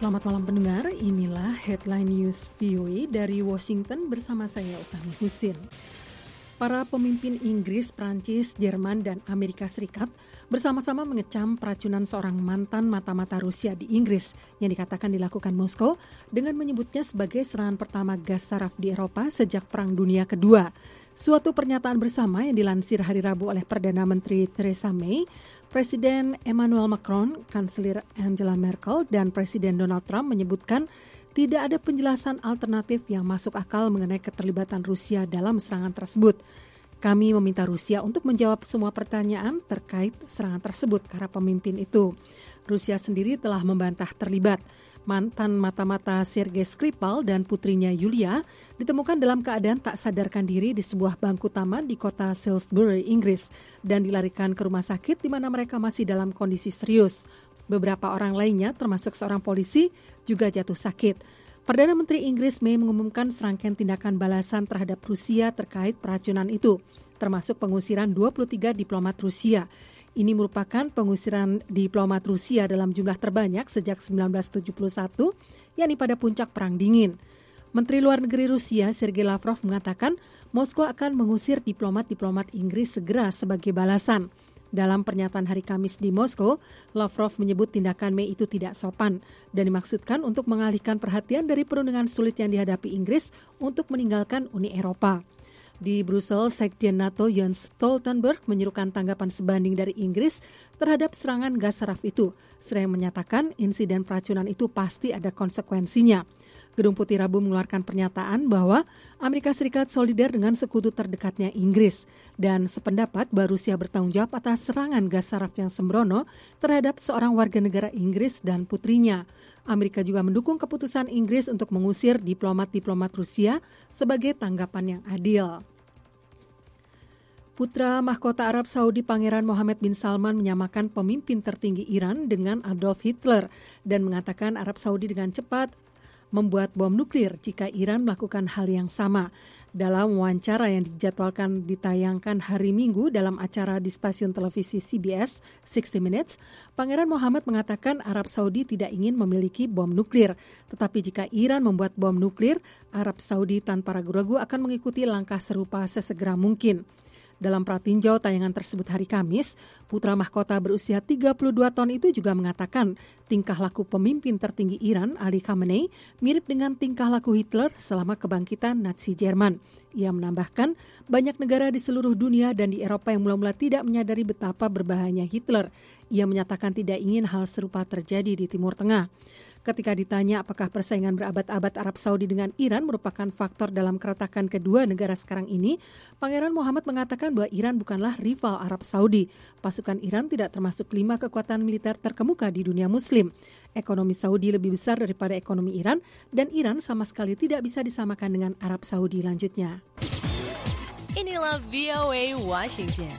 Selamat malam pendengar, inilah Headline News VOA dari Washington bersama saya Utami Husin. Para pemimpin Inggris, Prancis, Jerman, dan Amerika Serikat bersama-sama mengecam peracunan seorang mantan mata-mata Rusia di Inggris yang dikatakan dilakukan Moskow dengan menyebutnya sebagai serangan pertama gas saraf di Eropa sejak Perang Dunia Kedua. Suatu pernyataan bersama yang dilansir hari Rabu oleh Perdana Menteri Theresa May, Presiden Emmanuel Macron, Kanselir Angela Merkel, dan Presiden Donald Trump menyebutkan tidak ada penjelasan alternatif yang masuk akal mengenai keterlibatan Rusia dalam serangan tersebut. Kami meminta Rusia untuk menjawab semua pertanyaan terkait serangan tersebut, kata pemimpin itu. Rusia sendiri telah membantah terlibat. Mantan mata-mata Sergei Skripal dan putrinya Yulia ditemukan dalam keadaan tak sadarkan diri di sebuah bangku taman di kota Salisbury, Inggris, dan dilarikan ke rumah sakit di mana mereka masih dalam kondisi serius. Beberapa orang lainnya, termasuk seorang polisi, juga jatuh sakit. Perdana Menteri Inggris May mengumumkan serangkaian tindakan balasan terhadap Rusia terkait peracunan itu, termasuk pengusiran 23 diplomat Rusia. Ini merupakan pengusiran diplomat Rusia dalam jumlah terbanyak sejak 1971, yakni pada puncak Perang Dingin. Menteri Luar Negeri Rusia, Sergei Lavrov, mengatakan Moskow akan mengusir diplomat-diplomat Inggris segera sebagai balasan. Dalam pernyataan hari Kamis di Moskow, Lavrov menyebut tindakan May itu tidak sopan dan dimaksudkan untuk mengalihkan perhatian dari perundingan sulit yang dihadapi Inggris untuk meninggalkan Uni Eropa. Di Brussels, Sekjen NATO Jens Stoltenberg menyerukan tanggapan sebanding dari Inggris terhadap serangan gas saraf itu, seraya menyatakan insiden peracunan itu pasti ada konsekuensinya. Gedung Putih Rabu mengeluarkan pernyataan bahwa Amerika Serikat solider dengan sekutu terdekatnya Inggris dan sependapat bahwa Rusia bertanggung jawab atas serangan gas saraf yang sembrono terhadap seorang warga negara Inggris dan putrinya. Amerika juga mendukung keputusan Inggris untuk mengusir diplomat-diplomat Rusia sebagai tanggapan yang adil. Putra mahkota Arab Saudi Pangeran Mohammed bin Salman menyamakan pemimpin tertinggi Iran dengan Adolf Hitler dan mengatakan Arab Saudi dengan cepat membuat bom nuklir jika Iran melakukan hal yang sama. Dalam wawancara yang dijadwalkan ditayangkan hari Minggu dalam acara di stasiun televisi CBS 60 Minutes, Pangeran Mohammed mengatakan Arab Saudi tidak ingin memiliki bom nuklir. Tetapi jika Iran membuat bom nuklir, Arab Saudi tanpa ragu-ragu akan mengikuti langkah serupa sesegera mungkin. Dalam pratinjau tayangan tersebut hari Kamis, putra mahkota berusia 32 tahun itu juga mengatakan tingkah laku pemimpin tertinggi Iran, Ali Khamenei, mirip dengan tingkah laku Hitler selama kebangkitan Nazi Jerman. Ia menambahkan, banyak negara di seluruh dunia dan di Eropa yang mula-mula tidak menyadari betapa berbahayanya Hitler. Ia menyatakan tidak ingin hal serupa terjadi di Timur Tengah. Ketika ditanya apakah persaingan berabad-abad Arab Saudi dengan Iran merupakan faktor dalam keretakan kedua negara sekarang ini, Pangeran Mohammed mengatakan bahwa Iran bukanlah rival Arab Saudi. Pasukan Iran tidak termasuk 5 kekuatan militer terkemuka di dunia Muslim. Ekonomi Saudi lebih besar daripada ekonomi Iran, dan Iran sama sekali tidak bisa disamakan dengan Arab Saudi lanjutnya. Inilah VOA Washington.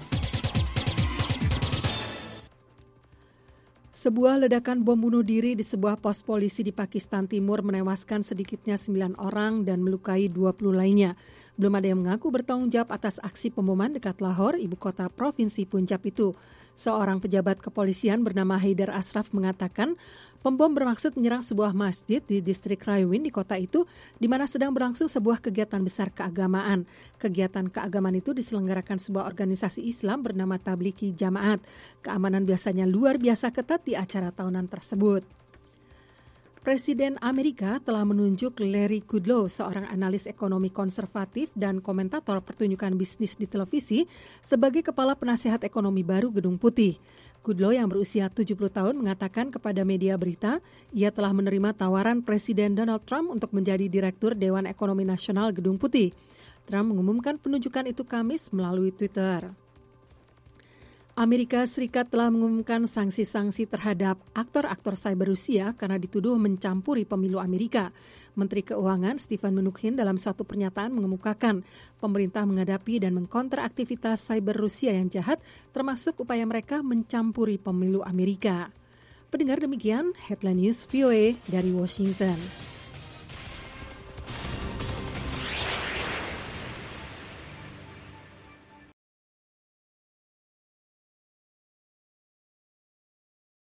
Sebuah ledakan bom bunuh diri di sebuah pos polisi di Pakistan Timur menewaskan sedikitnya 9 orang dan melukai 20 lainnya. Belum ada yang mengaku bertanggung jawab atas aksi pemboman dekat Lahore, ibu kota provinsi Punjab itu. Seorang pejabat kepolisian bernama Haidar Ashraf mengatakan pembom bermaksud menyerang sebuah masjid di distrik Raiwind di kota itu, di mana sedang berlangsung sebuah kegiatan besar keagamaan. Kegiatan keagamaan itu diselenggarakan sebuah organisasi Islam bernama Tablighi Jamaat. Keamanan biasanya luar biasa ketat di acara tahunan tersebut. Presiden Amerika telah menunjuk Larry Kudlow, seorang analis ekonomi konservatif dan komentator pertunjukan bisnis di televisi, sebagai kepala penasihat ekonomi baru Gedung Putih. Kudlow yang berusia 70 tahun mengatakan kepada media berita, ia telah menerima tawaran Presiden Donald Trump untuk menjadi Direktur Dewan Ekonomi Nasional Gedung Putih. Trump mengumumkan penunjukan itu Kamis melalui Twitter. Amerika Serikat telah mengumumkan sanksi-sanksi terhadap aktor-aktor cyber Rusia karena dituduh mencampuri pemilu Amerika. Menteri Keuangan Steven Mnuchin dalam suatu pernyataan mengemukakan pemerintah menghadapi dan mengkonter aktivitas cyber Rusia yang jahat, termasuk upaya mereka mencampuri pemilu Amerika. Pendengar, demikian Headline News VOA dari Washington.